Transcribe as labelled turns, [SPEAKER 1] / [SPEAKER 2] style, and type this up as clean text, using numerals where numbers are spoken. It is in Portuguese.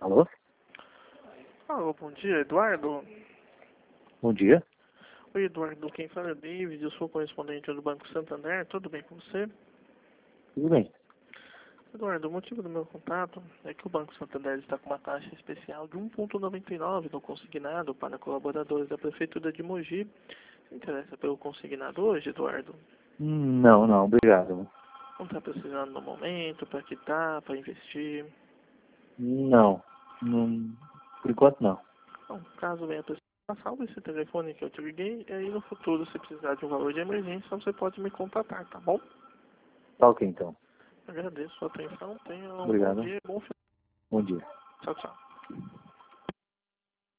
[SPEAKER 1] Alô?
[SPEAKER 2] Alô, bom dia, Eduardo.
[SPEAKER 1] Bom dia.
[SPEAKER 2] Oi, Eduardo, quem fala é David, eu sou correspondente do Banco Santander, tudo bem com você?
[SPEAKER 1] Tudo bem?
[SPEAKER 2] Eduardo, o motivo do meu contato é que o Banco Santander está com uma taxa especial de 1,99 no consignado para colaboradores da Prefeitura de Mogi. Você interessa pelo consignado hoje, Eduardo?
[SPEAKER 1] Não, não, obrigado.
[SPEAKER 2] Não está precisando no momento, para quitar, para investir?
[SPEAKER 1] Não, não, por enquanto não.
[SPEAKER 2] Bom, caso venha precisar, salve esse telefone que eu te liguei, e aí no futuro, se precisar de um valor de emergência, você pode me contatar, tá bom?
[SPEAKER 1] Tá ok, então.
[SPEAKER 2] Agradeço a sua atenção. Tenha um bom
[SPEAKER 1] Obrigado.
[SPEAKER 2] dia e bom final.
[SPEAKER 1] Bom dia.
[SPEAKER 2] Tchau, tchau.